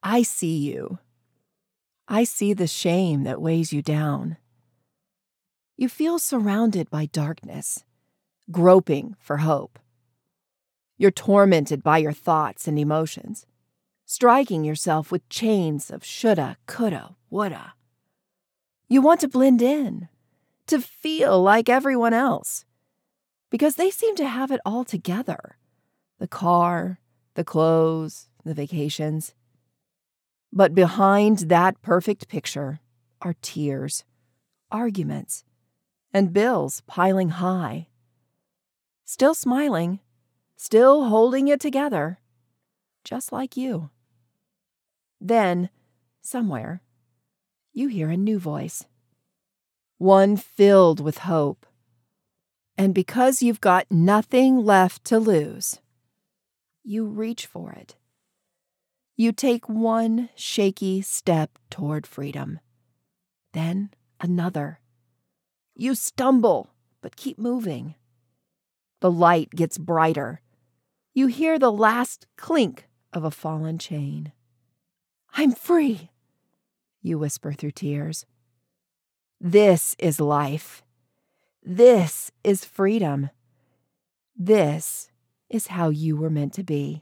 I see you. I see the shame that weighs you down. You feel surrounded by darkness, groping for hope. You're tormented by your thoughts and emotions, striking yourself with chains of shoulda, coulda, woulda. You want to blend in, to feel like everyone else, because they seem to have it all together. The car, the clothes, the vacations. But behind that perfect picture are tears, arguments, and bills piling high. Still smiling, still holding it together, just like you. Then, somewhere, you hear a new voice, one filled with hope. And because you've got nothing left to lose, you reach for it. You take one shaky step toward freedom, then another. You stumble, but keep moving. The light gets brighter. You hear the last clink of a fallen chain. I'm free, you whisper through tears. This is life. This is freedom. This is how you were meant to be.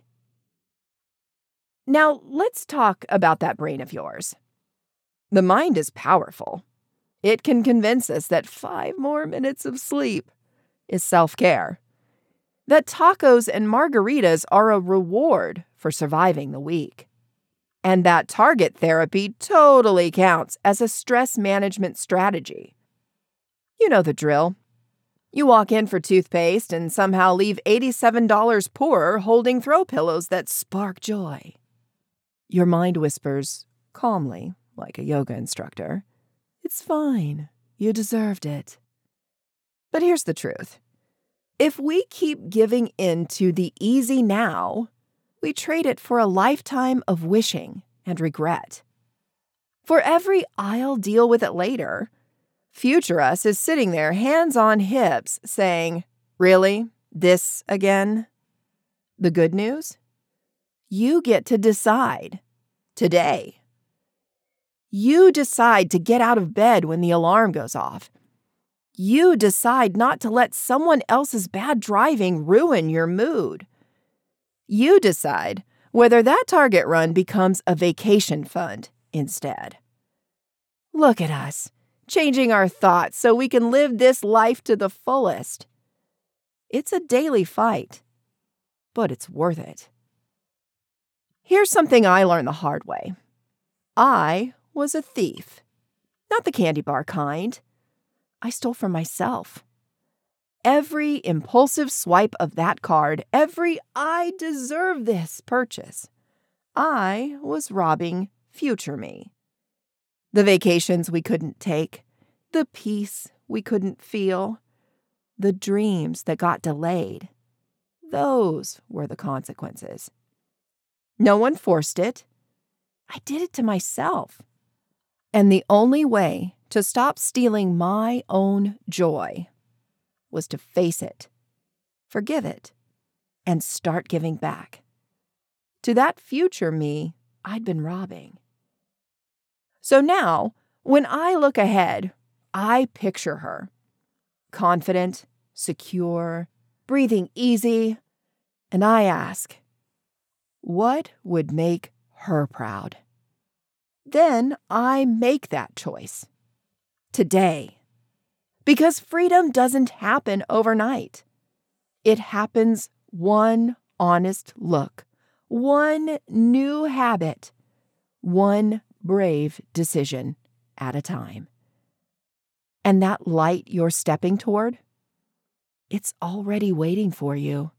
Now, let's talk about that brain of yours. The mind is powerful. It can convince us that 5 more minutes of sleep is self-care, that tacos and margaritas are a reward for surviving the week, and that target therapy totally counts as a stress management strategy. You know the drill. You walk in for toothpaste and somehow leave $87 poorer holding throw pillows that spark joy. Your mind whispers, calmly, like a yoga instructor, "It's fine. You deserved it." But here's the truth. If we keep giving in to the easy now, we trade it for a lifetime of wishing and regret. For every "I'll deal with it later," future us is sitting there, hands on hips, saying, "Really? This again?" The good news? You get to decide today. You decide to get out of bed when the alarm goes off. You decide not to let someone else's bad driving ruin your mood. You decide whether that Target run becomes a vacation fund instead. Look at us, changing our thoughts so we can live this life to the fullest. It's a daily fight, but it's worth it. Here's something I learned the hard way. I was a thief. Not the candy bar kind. I stole from myself. Every impulsive swipe of that card, every "I deserve this" purchase, I was robbing future me. The vacations we couldn't take, the peace we couldn't feel, the dreams that got delayed, those were the consequences. No one forced it. I did it to myself. And the only way to stop stealing my own joy was to face it, forgive it, and start giving back to that future me I'd been robbing. So now, when I look ahead, I picture her, confident, secure, breathing easy, and I ask, what would make her proud? Then I make that choice. Today. Because freedom doesn't happen overnight. It happens one honest look, one new habit, one brave decision at a time. And that light you're stepping toward, it's already waiting for you.